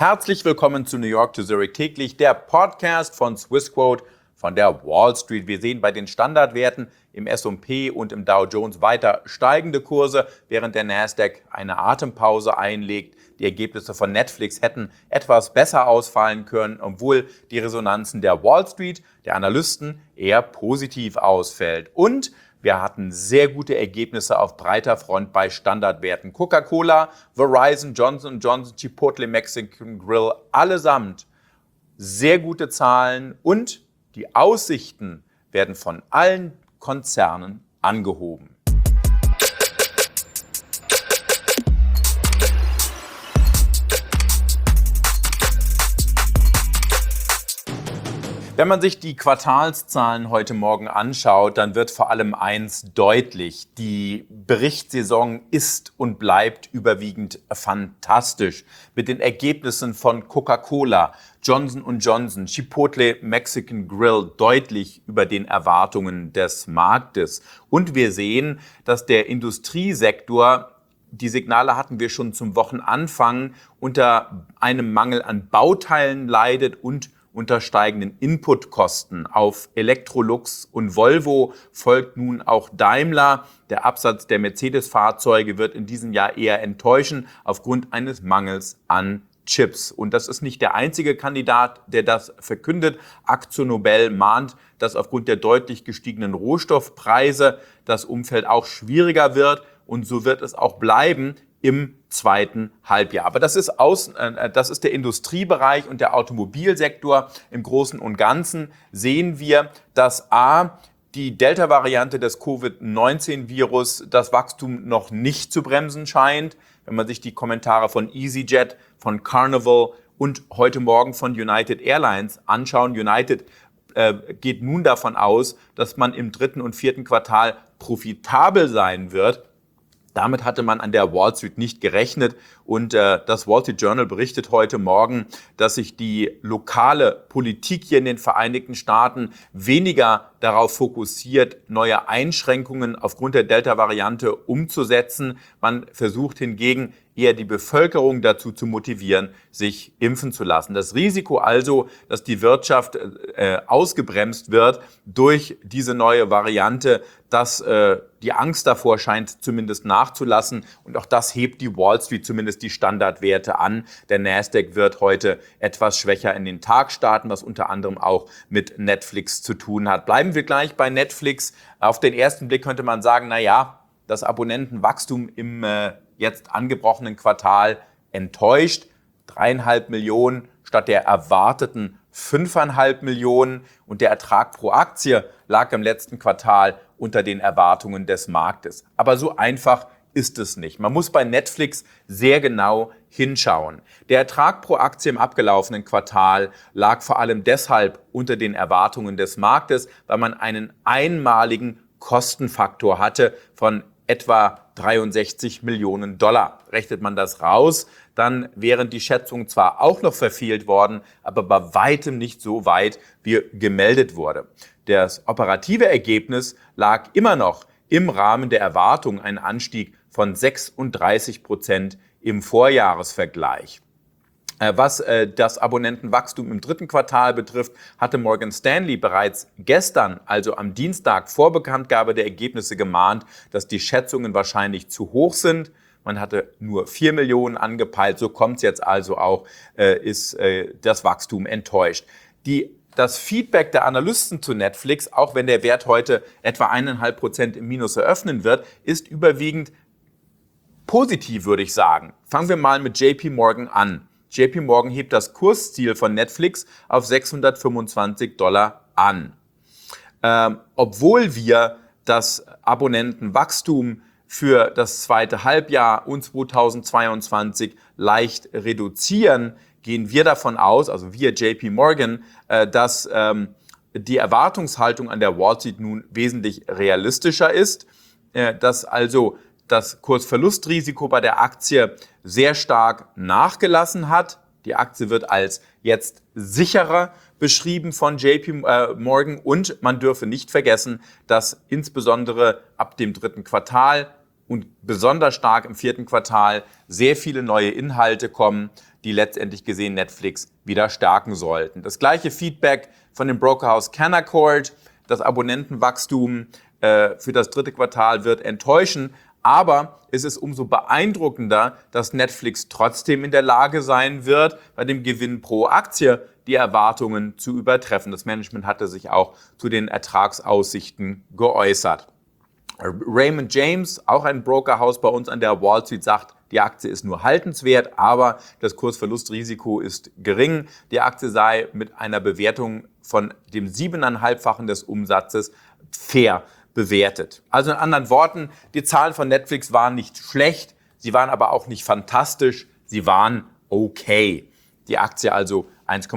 Herzlich willkommen zu New York to Zurich täglich, der Podcast von Swissquote von der Wall Street. Wir sehen bei den Standardwerten im S&P und im Dow Jones weiter steigende Kurse, während der Nasdaq eine Atempause einlegt. Die Ergebnisse von Netflix hätten etwas besser ausfallen können, obwohl die Resonanzen der Wall Street, der Analysten, eher positiv ausfällt. Und wir hatten sehr gute Ergebnisse auf breiter Front bei Standardwerten. Coca-Cola, Verizon, Johnson & Johnson, Chipotle, Mexican Grill, allesamt sehr gute Zahlen und die Aussichten werden von allen Konzernen angehoben. Wenn man sich die Quartalszahlen heute Morgen anschaut, dann wird vor allem eins deutlich: Die Berichtssaison ist und bleibt überwiegend fantastisch. Mit den Ergebnissen von Coca-Cola, Johnson & Johnson, Chipotle, Mexican Grill deutlich über den Erwartungen des Marktes. Und wir sehen, dass der Industriesektor, die Signale hatten wir schon zum Wochenanfang, unter einem Mangel an Bauteilen leidet und unter steigenden Inputkosten. Auf Electrolux und Volvo folgt nun auch Daimler. Der Absatz der Mercedes-Fahrzeuge wird in diesem Jahr eher enttäuschen aufgrund eines Mangels an Chips. Und das ist nicht der einzige Kandidat, der das verkündet. AkzoNobel mahnt, dass aufgrund der deutlich gestiegenen Rohstoffpreise das Umfeld auch schwieriger wird. Und so wird es auch bleiben im zweiten Halbjahr. Aber das ist der Industriebereich und der Automobilsektor. Im Großen und Ganzen sehen wir, dass die Delta-Variante des Covid-19-Virus das Wachstum noch nicht zu bremsen scheint. Wenn man sich die Kommentare von EasyJet, von Carnival und heute Morgen von United Airlines anschauen. United geht nun davon aus, dass man im dritten und vierten Quartal profitabel sein wird. Damit hatte man an der Wall Street nicht gerechnet und das Wall Street Journal berichtet heute Morgen, dass sich die lokale Politik hier in den Vereinigten Staaten weniger darauf fokussiert, neue Einschränkungen aufgrund der Delta-Variante umzusetzen. Man versucht hingegen eher die Bevölkerung dazu zu motivieren, sich impfen zu lassen. Das Risiko also, dass die Wirtschaft ausgebremst wird durch diese neue Variante, dass die Angst davor scheint zumindest nachzulassen. Und auch das hebt die Wall Street, zumindest die Standardwerte an. Der Nasdaq wird heute etwas schwächer in den Tag starten, was unter anderem auch mit Netflix zu tun hat. Bleiben wir gleich bei Netflix. Auf den ersten Blick könnte man sagen, das Abonnentenwachstum im jetzt angebrochenen Quartal enttäuscht. 3,5 Millionen statt der erwarteten 5,5 Millionen. Und der Ertrag pro Aktie lag im letzten Quartal unter den Erwartungen des Marktes. Aber so einfach ist es nicht. Man muss bei Netflix sehr genau hinschauen. Der Ertrag pro Aktie im abgelaufenen Quartal lag vor allem deshalb unter den Erwartungen des Marktes, weil man einen einmaligen Kostenfaktor hatte von etwa 63 Millionen $. Rechnet man das raus, dann wären die Schätzungen zwar auch noch verfehlt worden, aber bei weitem nicht so weit, wie gemeldet wurde. Das operative Ergebnis lag immer noch im Rahmen der Erwartung, ein Anstieg von 36% im Vorjahresvergleich. Was das Abonnentenwachstum im dritten Quartal betrifft, hatte Morgan Stanley bereits gestern, also am Dienstag, vor Bekanntgabe der Ergebnisse gemahnt, dass die Schätzungen wahrscheinlich zu hoch sind. Man hatte nur 4 Millionen angepeilt, so kommt es jetzt also auch, ist das Wachstum enttäuscht. Das Feedback der Analysten zu Netflix, auch wenn der Wert heute etwa 1,5% im Minus eröffnen wird, ist überwiegend positiv, würde ich sagen. Fangen wir mal mit JP Morgan an. JP Morgan hebt das Kursziel von Netflix auf $625 an. Obwohl wir das Abonnentenwachstum für das zweite Halbjahr und 2022 leicht reduzieren, gehen wir davon aus, also wir JP Morgan, dass die Erwartungshaltung an der Wall Street nun wesentlich realistischer ist, dass also das Kursverlustrisiko bei der Aktie sehr stark nachgelassen hat. Die Aktie wird als jetzt sicherer beschrieben von JP Morgan und man dürfe nicht vergessen, dass insbesondere ab dem dritten Quartal und besonders stark im 4. Quartal sehr viele neue Inhalte kommen, die letztendlich gesehen Netflix wieder stärken sollten. Das gleiche Feedback von dem Brokerhaus Canaccord. Das Abonnentenwachstum für das 3. Quartal wird enttäuschen. Aber es ist umso beeindruckender, dass Netflix trotzdem in der Lage sein wird, bei dem Gewinn pro Aktie die Erwartungen zu übertreffen. Das Management hatte sich auch zu den Ertragsaussichten geäußert. Raymond James, auch ein Brokerhaus bei uns an der Wall Street, sagt, die Aktie ist nur haltenswert, aber das Kursverlustrisiko ist gering. Die Aktie sei mit einer Bewertung von dem 7,5-fachen des Umsatzes fair bewertet. Also in anderen Worten, die Zahlen von Netflix waren nicht schlecht, sie waren aber auch nicht fantastisch, sie waren okay. Die Aktie also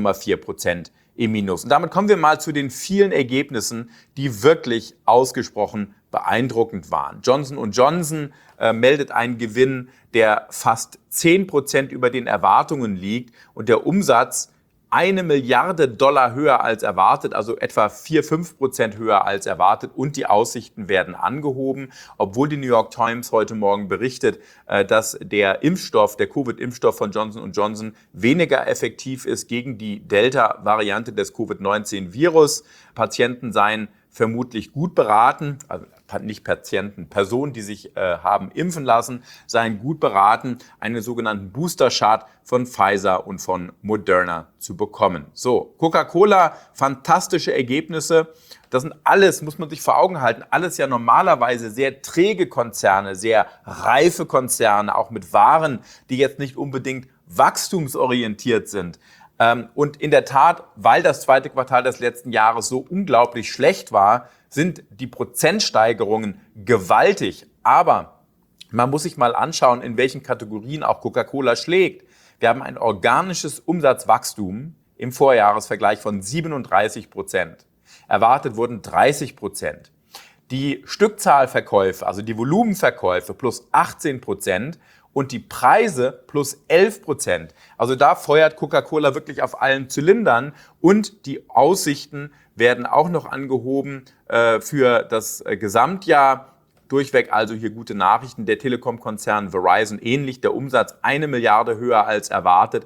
1,4% im Minus. Und damit kommen wir mal zu den vielen Ergebnissen, die wirklich ausgesprochen beeindruckend waren. Johnson & Johnson meldet einen Gewinn, der fast 10% über den Erwartungen liegt und der Umsatz $1 Milliarde höher als erwartet, also etwa 4-5% höher als erwartet und die Aussichten werden angehoben, obwohl die New York Times heute Morgen berichtet, dass der Impfstoff, der Covid-Impfstoff von Johnson & Johnson weniger effektiv ist gegen die Delta-Variante des Covid-19-Virus. Patienten seien vermutlich gut beraten, also nicht Patienten, Personen, die sich haben impfen lassen, seien gut beraten, einen sogenannten Booster-Shot von Pfizer und von Moderna zu bekommen. So, Coca-Cola, fantastische Ergebnisse. Das sind alles, muss man sich vor Augen halten, alles ja normalerweise sehr träge Konzerne, sehr reife Konzerne, auch mit Waren, die jetzt nicht unbedingt wachstumsorientiert sind. Und in der Tat, weil das 2. Quartal des letzten Jahres so unglaublich schlecht war, sind die Prozentsteigerungen gewaltig. Aber man muss sich mal anschauen, in welchen Kategorien auch Coca-Cola schlägt. Wir haben ein organisches Umsatzwachstum im Vorjahresvergleich von 37%. Erwartet wurden 30%. Die Stückzahlverkäufe, also die Volumenverkäufe plus 18%. Und die Preise plus 11%. Also da feuert Coca-Cola wirklich auf allen Zylindern. Und die Aussichten werden auch noch angehoben für das Gesamtjahr. Durchweg also hier gute Nachrichten. Der Telekom-Konzern Verizon ähnlich. Der Umsatz 1 Milliarde höher als erwartet.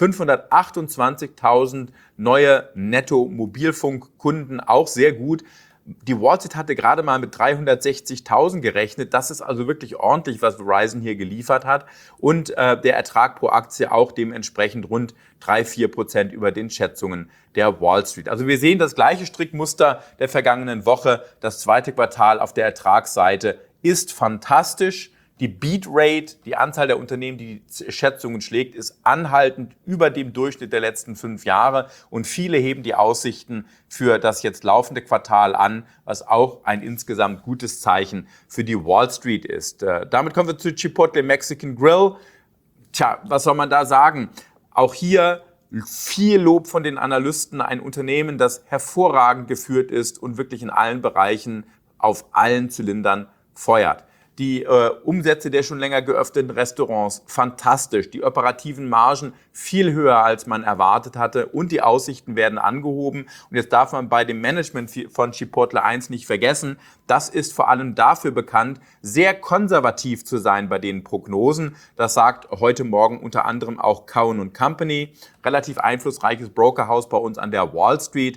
528.000 neue Netto-Mobilfunkkunden, auch sehr gut. Die Wall Street hatte gerade mal mit 360.000 gerechnet. Das ist also wirklich ordentlich, was Verizon hier geliefert hat. Und der Ertrag pro Aktie auch dementsprechend rund 3-4% über den Schätzungen der Wall Street. Also wir sehen das gleiche Strickmuster der vergangenen Woche. Das 2. Quartal auf der Ertragsseite ist fantastisch. Die Beat-Rate, die Anzahl der Unternehmen, die die Schätzungen schlägt, ist anhaltend über dem Durchschnitt der letzten 5 Jahre. Und viele heben die Aussichten für das jetzt laufende Quartal an, was auch ein insgesamt gutes Zeichen für die Wall Street ist. Damit kommen wir zu Chipotle Mexican Grill. Tja, was soll man da sagen? Auch hier viel Lob von den Analysten. Ein Unternehmen, das hervorragend geführt ist und wirklich in allen Bereichen auf allen Zylindern feuert. Die Umsätze der schon länger geöffneten Restaurants, fantastisch. Die operativen Margen viel höher, als man erwartet hatte. Und die Aussichten werden angehoben. Und jetzt darf man bei dem Management von Chipotle eins nicht vergessen. Das ist vor allem dafür bekannt, sehr konservativ zu sein bei den Prognosen. Das sagt heute Morgen unter anderem auch Cowen & Company. Relativ einflussreiches Brokerhaus bei uns an der Wall Street.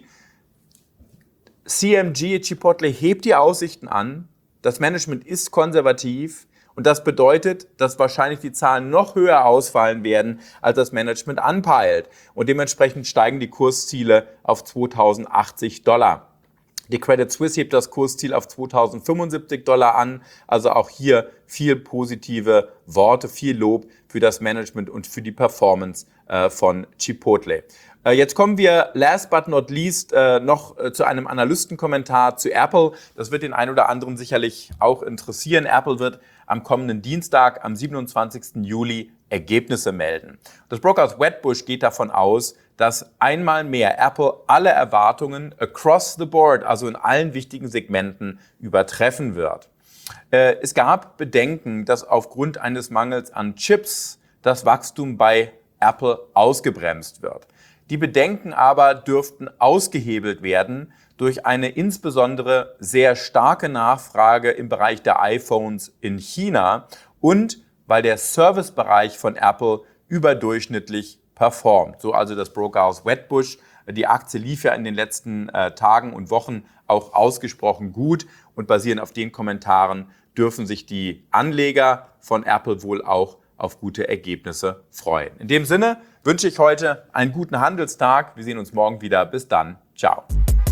CMG Chipotle hebt die Aussichten an. Das Management ist konservativ und das bedeutet, dass wahrscheinlich die Zahlen noch höher ausfallen werden, als das Management anpeilt. Und dementsprechend steigen die Kursziele auf $2.080. Die Credit Suisse hebt das Kursziel auf $2.075 an. Also auch hier viel positive Worte, viel Lob für das Management und für die Performance von Chipotle. Jetzt kommen wir last but not least noch zu einem Analystenkommentar zu Apple. Das wird den einen oder anderen sicherlich auch interessieren. Apple wird am kommenden Dienstag, am 27. Juli, Ergebnisse melden. Das Brokerhaus Wedbush geht davon aus, dass einmal mehr Apple alle Erwartungen across the board, also in allen wichtigen Segmenten, übertreffen wird. Es gab Bedenken, dass aufgrund eines Mangels an Chips das Wachstum bei Apple ausgebremst wird. Die Bedenken aber dürften ausgehebelt werden durch eine insbesondere sehr starke Nachfrage im Bereich der iPhones in China und weil der Servicebereich von Apple überdurchschnittlich performt. So also das Brokerhaus Wedbush. Die Aktie lief ja in den letzten Tagen und Wochen auch ausgesprochen gut und basierend auf den Kommentaren dürfen sich die Anleger von Apple wohl auch auf gute Ergebnisse freuen. In dem Sinne wünsche ich heute einen guten Handelstag. Wir sehen uns morgen wieder. Bis dann. Ciao.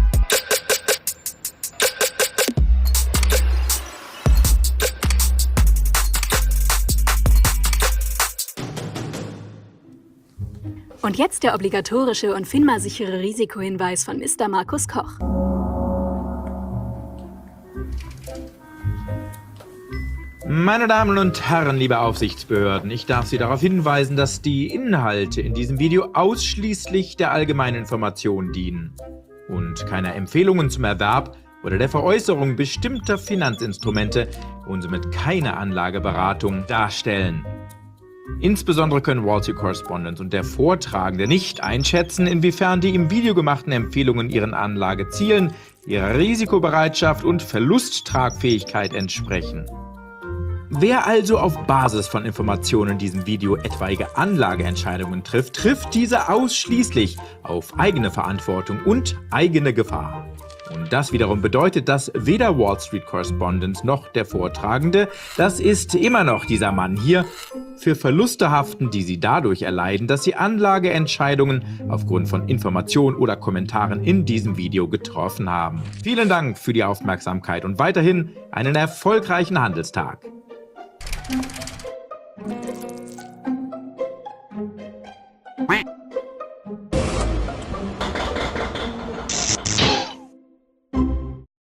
Und jetzt der obligatorische und FINMA-sichere Risikohinweis von Mr. Markus Koch. Meine Damen und Herren, liebe Aufsichtsbehörden, ich darf Sie darauf hinweisen, dass die Inhalte in diesem Video ausschließlich der allgemeinen Information dienen und keine Empfehlungen zum Erwerb oder der Veräußerung bestimmter Finanzinstrumente und somit keine Anlageberatung darstellen. Insbesondere können Wall Street Correspondent und der Vortragende nicht einschätzen, inwiefern die im Video gemachten Empfehlungen ihren Anlagezielen, ihrer Risikobereitschaft und Verlusttragfähigkeit entsprechen. Wer also auf Basis von Informationen in diesem Video etwaige Anlageentscheidungen trifft, trifft diese ausschließlich auf eigene Verantwortung und eigene Gefahr. Und das wiederum bedeutet, dass weder Wall Street Correspondent noch der Vortragende, das ist immer noch dieser Mann hier, für Verluste haften, die sie dadurch erleiden, dass sie Anlageentscheidungen aufgrund von Informationen oder Kommentaren in diesem Video getroffen haben. Vielen Dank für die Aufmerksamkeit und weiterhin einen erfolgreichen Handelstag.